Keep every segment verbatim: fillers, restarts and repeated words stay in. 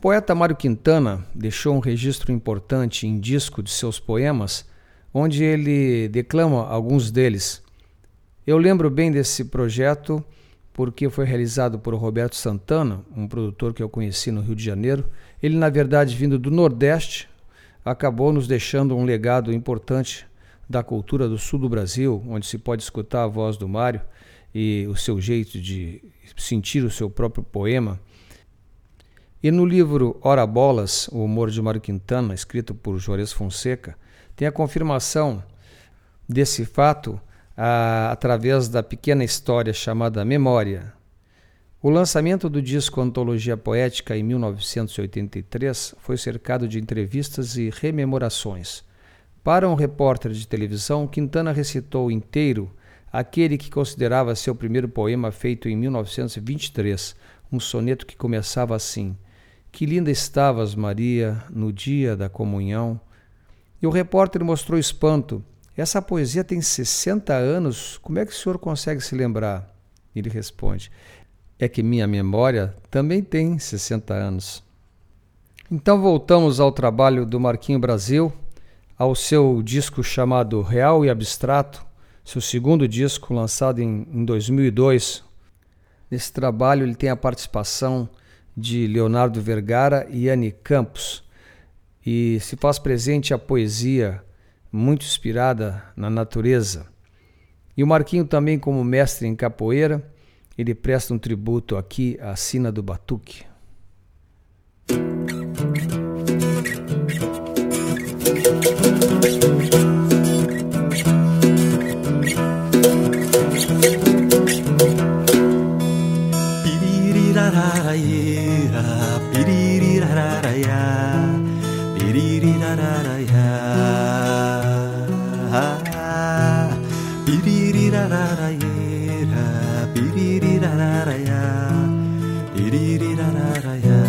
poeta Mário Quintana deixou um registro importante em disco de seus poemas, onde ele declama alguns deles. Eu lembro bem desse projeto porque foi realizado por Roberto Santana, um produtor que eu conheci no Rio de Janeiro. Ele, na verdade, vindo do Nordeste, acabou nos deixando um legado importante da cultura do sul do Brasil, onde se pode escutar a voz do Mário e o seu jeito de sentir o seu próprio poema. E no livro Ora Bolas, o humor de Mário Quintana, escrito por Juarez Fonseca, tem a confirmação desse fato a, através da pequena história chamada Memória. O lançamento do disco Antologia Poética em mil novecentos e oitenta e três foi cercado de entrevistas e rememorações. Para um repórter de televisão, Quintana recitou inteiro aquele que considerava seu primeiro poema feito em mil novecentos e vinte e três, um soneto que começava assim: Que linda estavas, Maria, no dia da comunhão. E o repórter mostrou espanto. Essa poesia tem sessenta anos, como é que o senhor consegue se lembrar? Ele responde: É que minha memória também tem sessenta anos. Então voltamos ao trabalho do Marquinho Brasil, ao seu disco chamado Real e Abstrato, seu segundo disco, lançado em, em dois mil e dois. Nesse trabalho ele tem a participação de Leonardo Vergara e Anne Campos, e se faz presente a poesia muito inspirada na natureza. E o Marquinho também, como mestre em capoeira, ele presta um tributo aqui à sina do batuque. Pirirararaia, pirirararaia, pirirararaia, pirirararaia, pirirararaia, pirirararaia.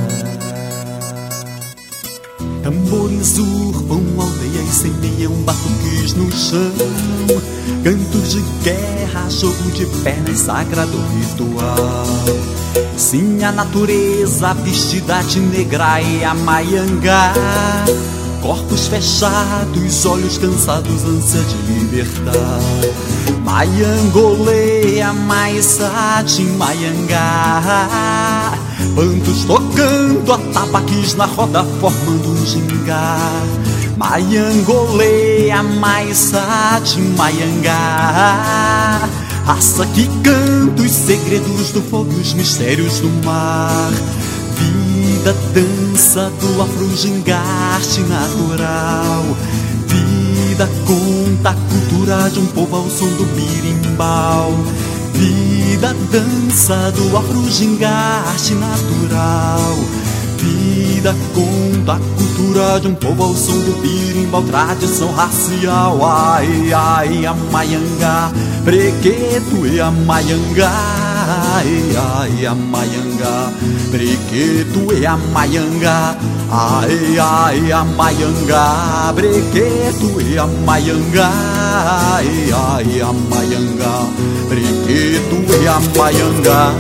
Tambores urvam aldeia e semeiam batuques no chão, cantos de guerra, jogo de pernas, sagrado ritual. Sim, a natureza vestida de negra e a maiangá, corpos fechados, olhos cansados, ânsia de libertar. Maiangoleia, maisate, maiangá, bandos tocando atabaques na roda formando um gingar. Maiangoleia, maisate, maiangá, raça que canta os segredos do fogo e os mistérios do mar. Vida, dança do afro-gingarte natural. Vida, conta a cultura de um povo ao som do birimbau. Vida, dança do afro-gingarte natural. Vida, conta a cultura de um povo ao som do birimbau. Tradição racial, ai, ai, a maiangá, prequeto e a maiangá, ai, ai, a maiangá, prequeto e a maiangá, ai, ai, a maiangá, prequeto e a maiangá, ai, ai, a maiangá, prequeto e a maiangá.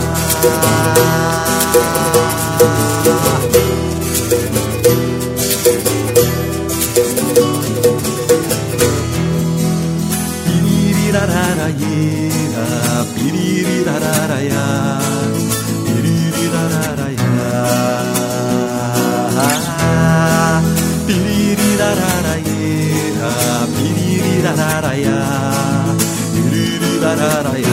Pirirararaia, pirirararaia, pirirararaia, pirirararaia, pirirararaia, pirirararaia.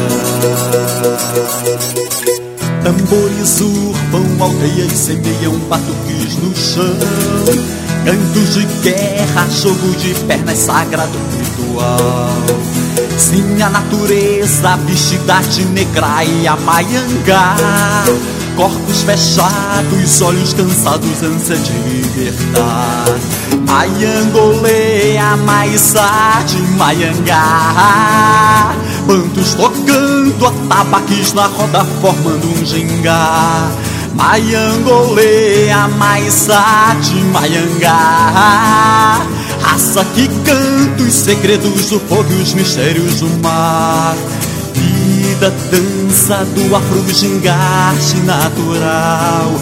Tambores urvam aldeia e semeiam batuques no chão, cantos de guerra, jogo de pernas, sagrado ritual. Sim, a natureza vestida de negra e a maiangá, corpos fechados, olhos cansados, ânsia de libertar. Maiangoleia, maisate, maiangá, bandos tocando atabaques na roda formando um gingar. Maiangoleia, maisate, maiangá, raça que canta os segredos do fogo e os mistérios do mar. Vida, dança do afro-gingarte natural.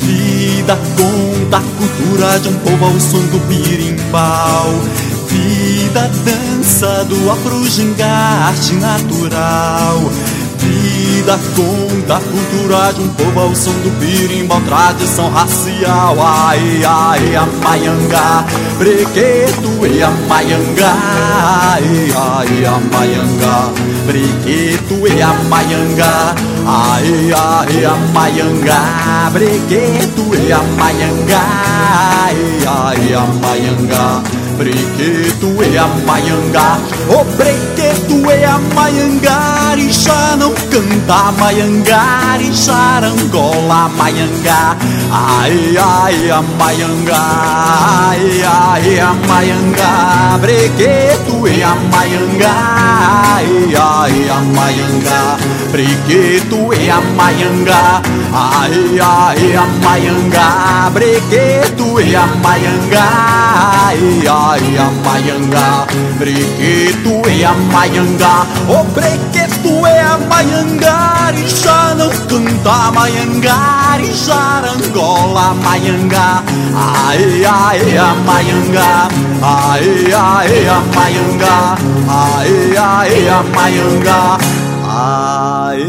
Vida conta a cultura de um povo ao som do birimbau. Vida dança do afro-gingarte natural. Vida conta a cultura de um povo ao som do birimbau, tradição racial. Ai, ai, a maiangá, brequeto e a maiangá. Ai, ai, a maiangá, brequeto e a maiangá. Ai, ai, a maiangá, brequeto e a maiangá. Ai, ai, a maiangá, brequeto e a maiangá. O brequeto e a maiangá, já não canta maiangá, charangola maiangá. Ai, ai, a maiangá, ai, ai, a maiangá, brequeto e a maiangá. Ai, ai, a maiangá, brequeto e a maiangá. Ai, ai, a maiangá, brequeto e a maiangá. Ai, ai, a maiangá, brequeto e a maiangá. O brequeto e a maiangá, já não canta maiangá, charangola maiangá. Ai, ai, a maiangá, ai, ai, a maiangá. Ai, ai, a maiangá. Ai,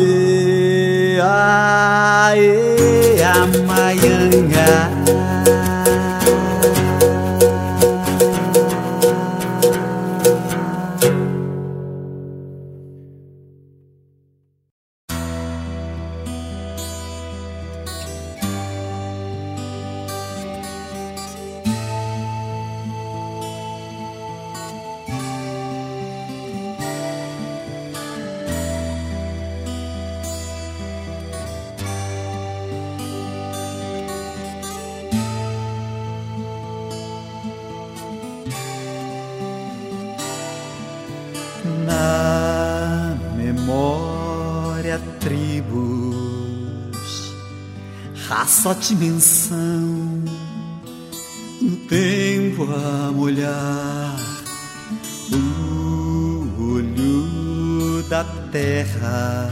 ai, a maiangá. Na memória, tribos, raça, dimensão, no tempo a molhar o olho da terra.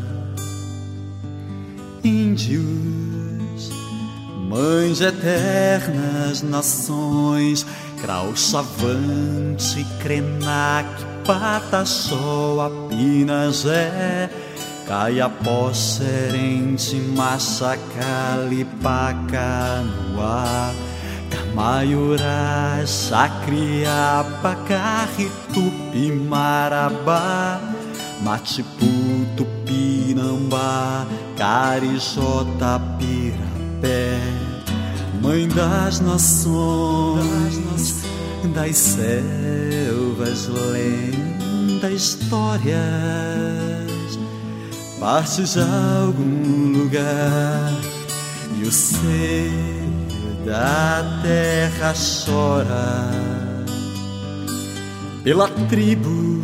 Índios, mães eternas, nações, Crawchavante, Krenak, Pataxó, Apinagé, Caiapó, Xerente, Machacali, Pacanoá, Camaiurá, Xacriá, Pacarri, Tupi, Marabá, Matipu, Tupinambá, Carijó, Tapirapé, Mãe das nações, das selvas, lendas, histórias, parte de algum lugar e o seio da terra chora pela tribo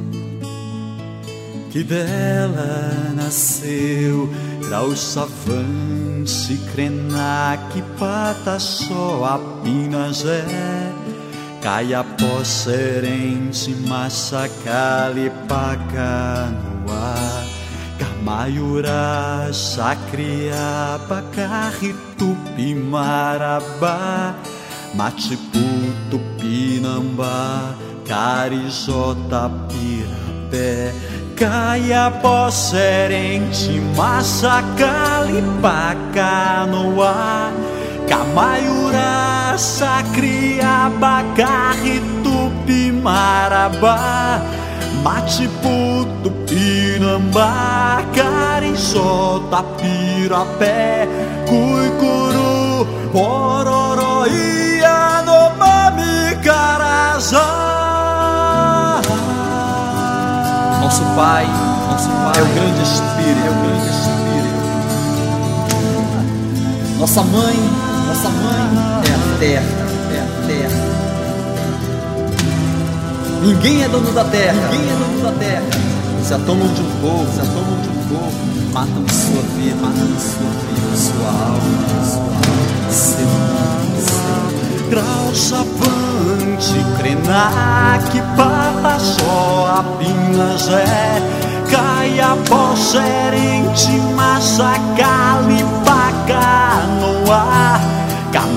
que dela nasceu. Crawchavante, Krenak, Pataxó, Apinagé, Caiapó, Xerente, Machacali, Pacanoá, Camaiurá, Xacriá, Pacarri, Tupi, Marabá, Matipu, Tupinambá, Carijó, Tapirapé, Caiapó, Xerente, Machacali, Pacanoá, Camaiurá, Xacriá, Pacarri, Tupi, Marabá, Matipu, Tupinambá, Carijó, Tapirapé, Cuicuru, Pororó e Yanomami, Carajá. Nosso Pai, nosso Pai é o grande Espírito, é o grande Espírito. Nossa Mãe, nossa Mãe é a terra, é a terra. Ninguém é dono da terra, ninguém é dono da terra. Se atomam de um povo, se atomam de um povo, matam sua vida, matam sua vida, sua alma, sua alma, seu nome, seu. Crawchavante, Krenak, Pataxó, Apinagé, Caiapó, Xerente, Machacali, Pacanoá,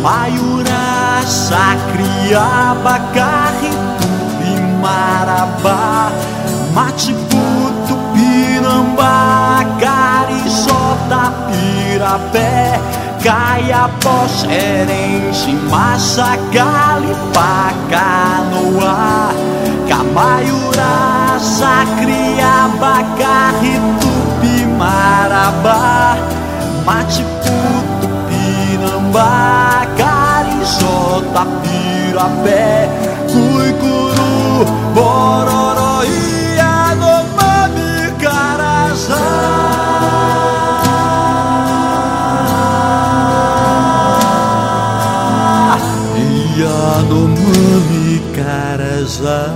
Camaiurá, Chacriaba, Carrituba, Marabá, Matiputo, Pinambá, Carijó, Pirapé, Caiapó, Xerente, Machacalipá, Canoá, Camaiurá, Chacriaba, Carrituba, Marabá, Matiputo, Pinambá, Carijó, Pirapé, Cuicuru, Bororó e Yanomami, Carajá. Yanomami, Carajá.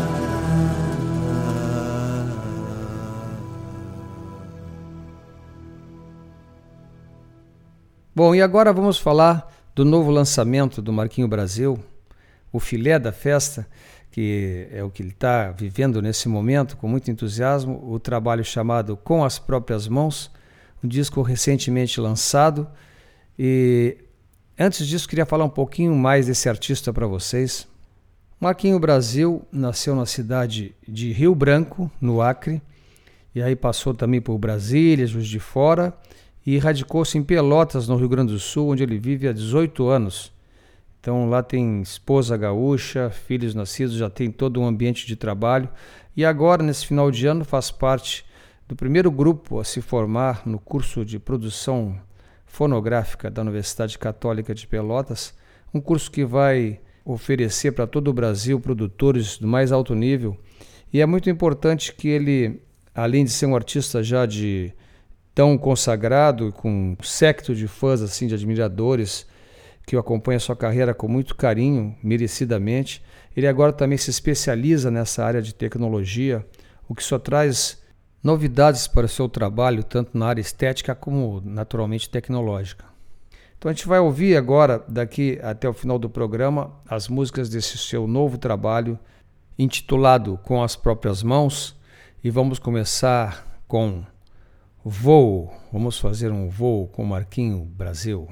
Bom, e agora vamos falar do novo lançamento do Marquinho Brasil, o filé da festa, que é o que ele está vivendo nesse momento com muito entusiasmo, o trabalho chamado Com as Próprias Mãos, um disco recentemente lançado. E antes disso, queria falar um pouquinho mais desse artista para vocês. Marquinho Brasil nasceu na cidade de Rio Branco, no Acre, e aí passou também por Brasília, Juiz de Fora, e radicou-se em Pelotas, no Rio Grande do Sul, onde ele vive há dezoito anos. Então lá tem esposa gaúcha, filhos nascidos, já tem todo um ambiente de trabalho. E agora, nesse final de ano, faz parte do primeiro grupo a se formar no curso de produção fonográfica da Universidade Católica de Pelotas, um curso que vai oferecer para todo o Brasil produtores do mais alto nível. E é muito importante que ele, além de ser um artista já de tão consagrado, com um séquito de fãs, assim, de admiradores, que acompanha a sua carreira com muito carinho, merecidamente, ele agora também se especializa nessa área de tecnologia, o que só traz novidades para o seu trabalho, tanto na área estética como naturalmente tecnológica. Então a gente vai ouvir agora, daqui até o final do programa, as músicas desse seu novo trabalho, intitulado Com as Próprias Mãos, e vamos começar com Voo. Vamos fazer um voo com Marquinho Brasil.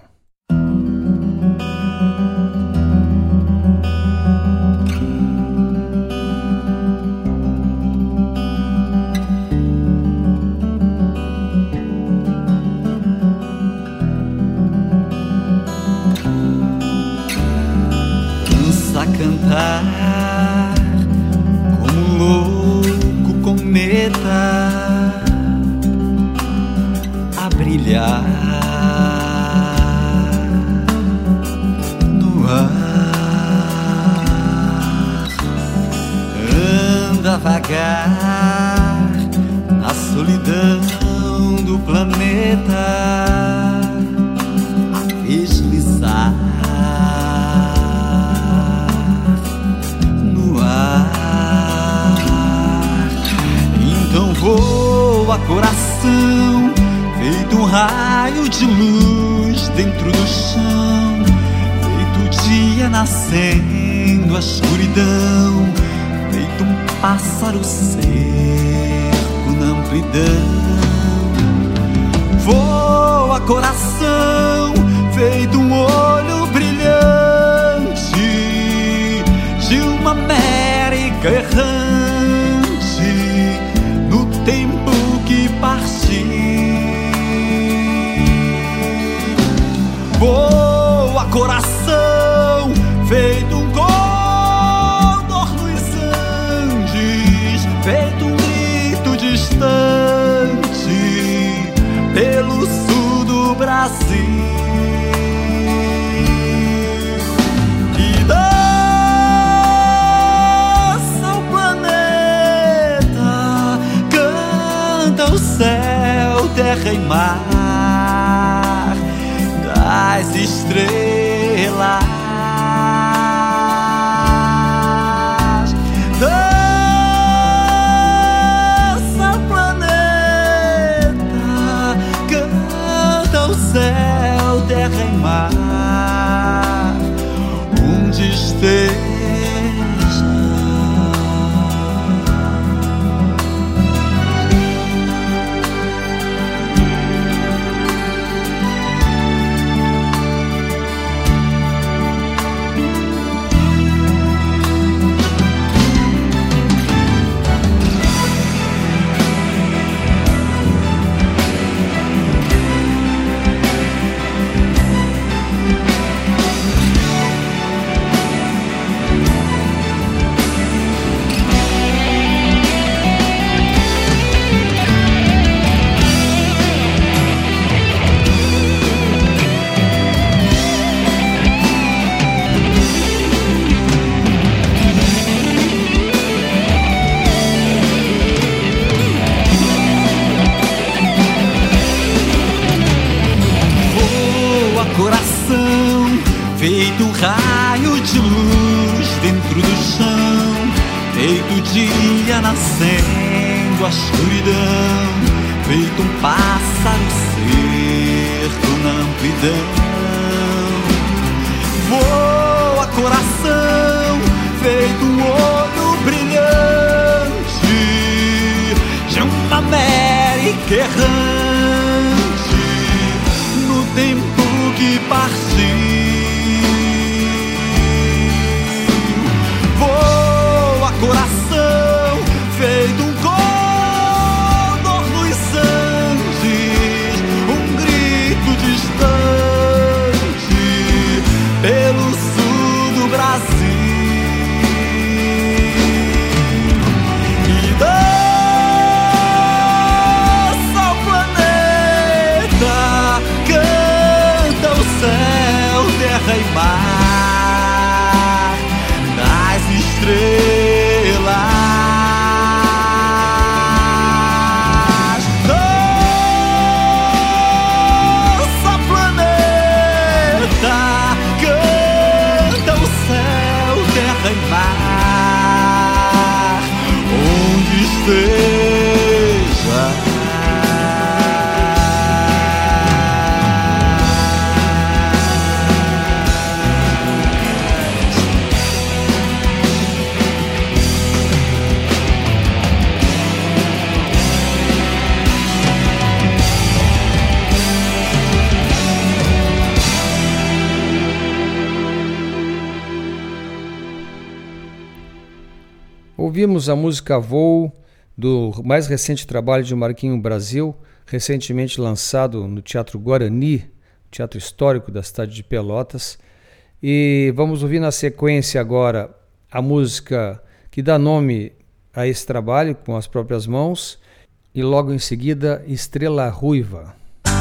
Cansa cantar como louco cometa, brilhar no ar, anda vagar na solidão do planeta, a deslizar no ar. Então voa, coração, feito um raio de luz dentro do chão, feito o dia nascendo, a escuridão, feito um pássaro cerco na amplidão. Voa, coração, feito um olho brilhante de uma América errante no tempo que partiu. Voa, coração, feito um condor nos Andes, feito um grito distante pelo sul do Brasil. Que dança o planeta, canta o céu, terra e mar, as estrelas. Dança o planeta, canta o céu, terra e mar, onde esteja. dia nascendo a escuridão, feito um pássaro certo na amplidão. Voa coração, feito um olho brilhante de uma América errante, no tempo que partiu. Voa coração, feito um condor dos Andes, um grito distante pelo sul do Brasil. E dança o planeta, canta o céu, terra e mar, das estrelas. Dança planeta, canta o céu, terra e mar, onde esteja. Ouvimos a música Voo, do mais recente trabalho de Marquinho Brasil, recentemente lançado no Teatro Guarani, Teatro Histórico da cidade de Pelotas. E vamos ouvir na sequência agora a música que dá nome a esse trabalho, com as próprias mãos, e logo em seguida, Estrela Ruiva.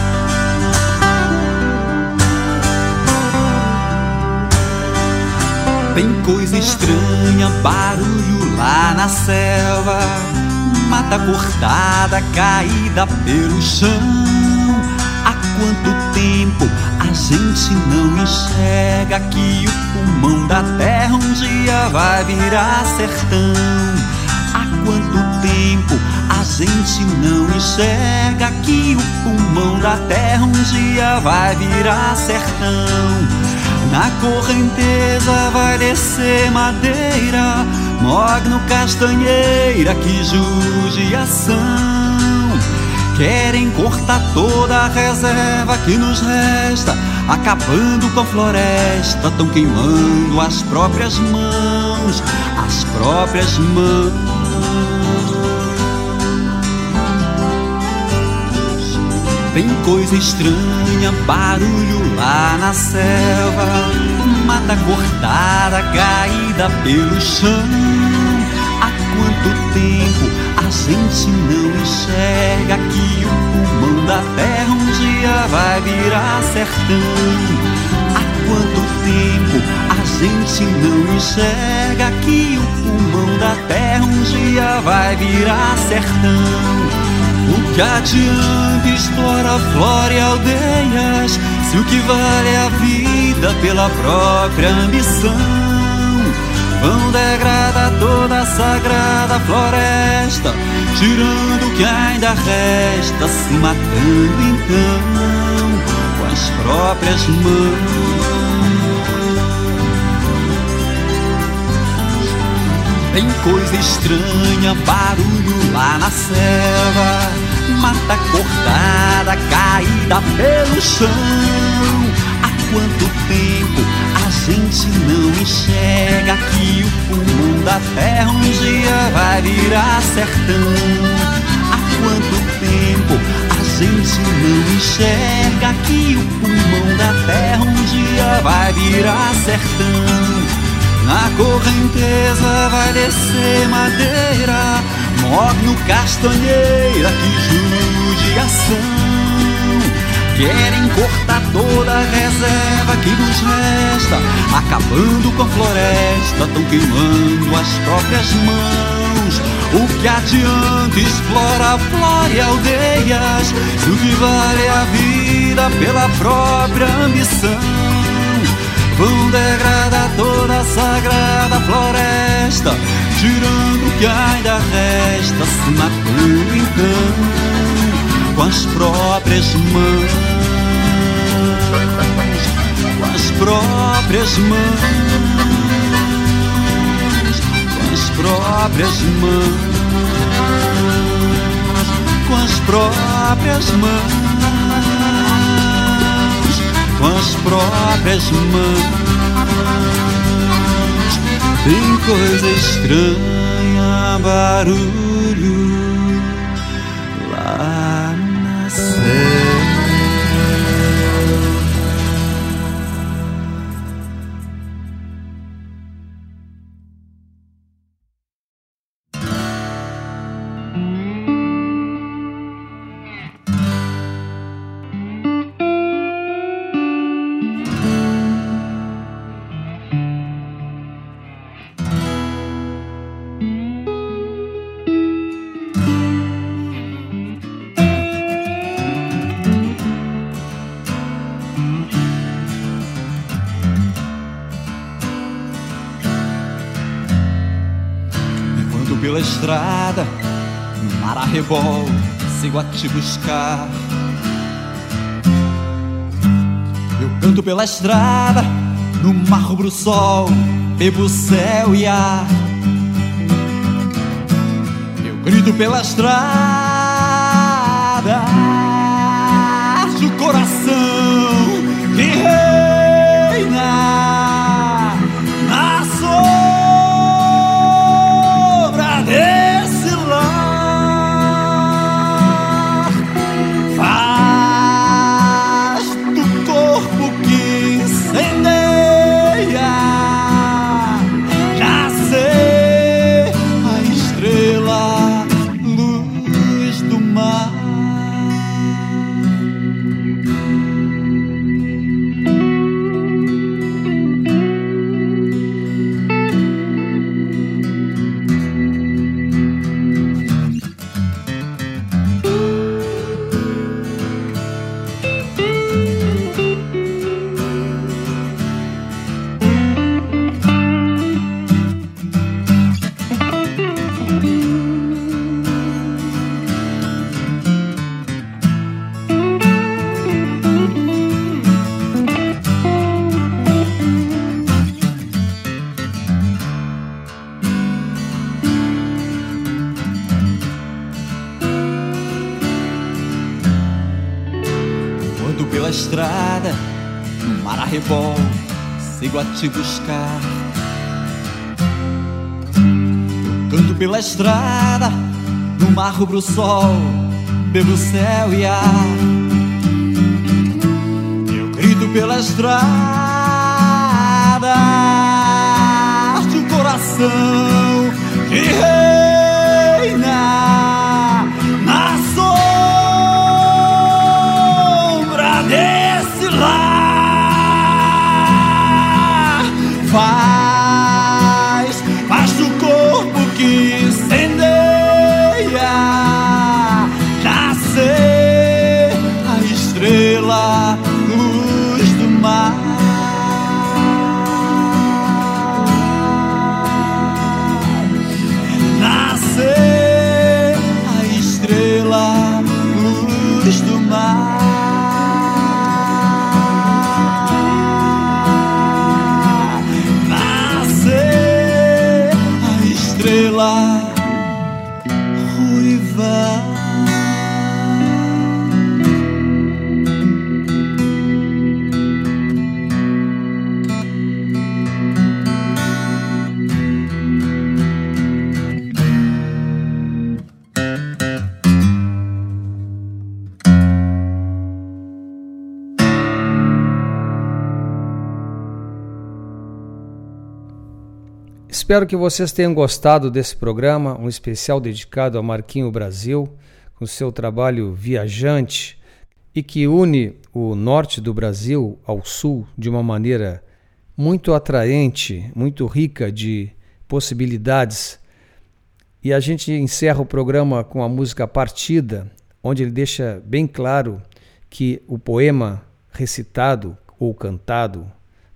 Tem coisa estranha, barulho lá na selva, mata cortada, caída pelo chão. Há quanto tempo a gente não enxerga que o pulmão da terra um dia vai virar sertão? Há quanto tempo a gente não enxerga que o pulmão da terra um dia vai virar sertão? Na correnteza vai descer madeira, mogno, castanheira, que judiação. Querem cortar toda a reserva que nos resta, acabando com a floresta, tão queimando as próprias mãos, as próprias mãos. Tem coisa estranha, barulho lá na selva, mata cortada, caída pelo chão. Há quanto tempo a gente não enxerga que o pulmão da terra um dia vai virar sertão? Há quanto tempo a gente não enxerga que o pulmão da terra um dia vai virar sertão? O que adianta explorar flora e aldeias, se o que vale é a vida pela própria ambição? Vão degradar toda a sagrada floresta, tirando o que ainda resta, se matando então com as próprias mãos. Tem coisa estranha, barulho lá na selva, mata cortada, caída pelo chão. Há quanto tempo a gente não enxerga que o pulmão da terra um dia vai virar sertão? Há quanto tempo a gente não enxerga que o pulmão da terra um dia vai virar sertão? Na correnteza vai descer madeira, mogno, castanheira, que judiação. Querem cortar toda a reserva que nos resta, acabando com a floresta, tão queimando as próprias mãos. O que adianta explorar flora e aldeias, se o que vale é a vida pela própria ambição? vão degradar toda a sagrada floresta, tirando o que ainda resta, se matando então com as próprias mãos, com as próprias mãos, com as próprias mãos, com as próprias mãos, com as próprias mãos. Tem coisa estranha, barulho lá na serra. Pela estrada, no mar arrebol, sigo a te buscar. Eu canto pela estrada, no mar rubro sol, bebo céu e ar. Eu grito pela estrada, o coração que reina na sombra desse lar, faz do corpo que incendeia nascer a estrela, luz do mar. Pela estrada, no mar arrebol, sigo a te buscar. Eu canto pela estrada, no mar rubro sol, bebo céu e ar. Eu grito pela estrada, o coração que reina na sombra desse lar, faz, faz do corpo que incendeia nascer a estrela, luz do mar. Nascer a estrela, luz do mar. Estrela ruiva. Espero que vocês tenham gostado desse programa, um especial dedicado a Marquinho Brasil, com seu trabalho viajante e que une o norte do Brasil ao sul de uma maneira muito atraente, muito rica de possibilidades. E a gente encerra o programa com a música Partida, onde ele deixa bem claro que o poema recitado ou cantado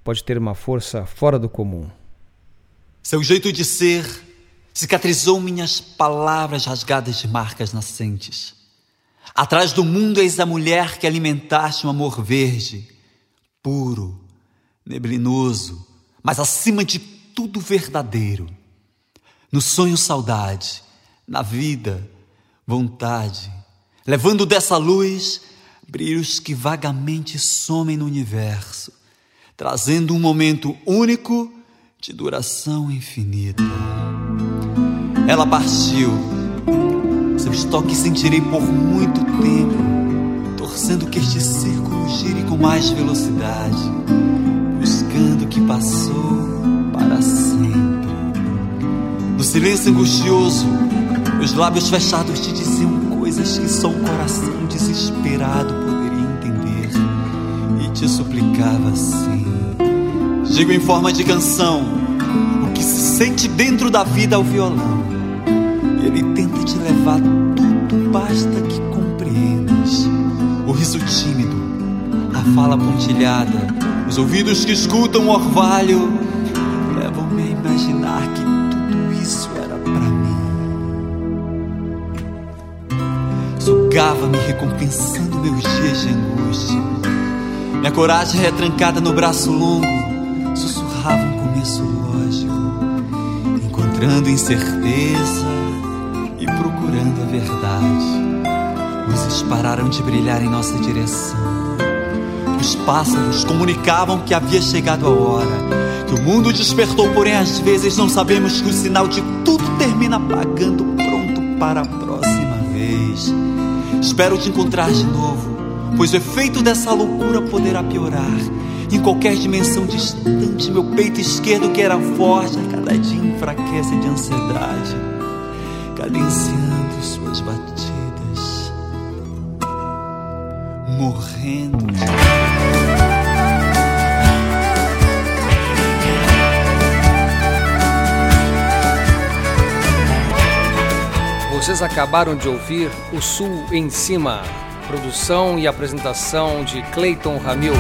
pode ter uma força fora do comum. Seu jeito de ser cicatrizou minhas palavras rasgadas de marcas nascentes. Atrás do mundo eis a mulher que alimentaste um amor verde, puro, neblinoso, mas acima de tudo verdadeiro. No sonho saudade, na vida vontade, levando dessa luz brilhos que vagamente somem no universo, trazendo um momento único de duração infinita. Ela partiu, seus toques sentirei por muito tempo, torcendo que este círculo gire com mais velocidade, buscando o que passou para sempre. No silêncio angustioso, meus lábios fechados te diziam coisas que só um coração desesperado poderia entender, e te suplicava assim. Digo em forma de canção o que se sente dentro da vida ao violão. Ele tenta te levar, tudo basta que compreendas. O riso tímido, a fala pontilhada, os ouvidos que escutam o orvalho levam-me a imaginar que tudo isso era pra mim. Sugava-me recompensando meus dias de angústia. Minha coragem retrancada no braço longo sussurrava um começo lógico, encontrando incerteza e procurando a verdade. Luzes pararam de brilhar em nossa direção. Os pássaros comunicavam que havia chegado a hora, que o mundo despertou, porém às vezes não sabemos que o sinal de tudo termina apagando, pronto para a próxima vez. Espero te encontrar de novo, pois o efeito dessa loucura poderá piorar. Em qualquer dimensão distante, meu peito esquerdo que era forte a cada dia enfraquece de ansiedade, cadenciando suas batidas, morrendo. Vocês acabaram de ouvir O Sul em Cima, produção e apresentação de Cleiton Ramil.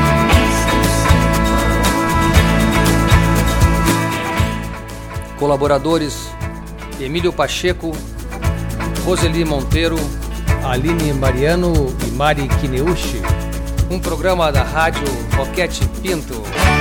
Colaboradores: Emílio Pacheco, Roseli Monteiro, Aline Mariano e Mari Kineuchi. Um programa da Rádio Roquete Pinto.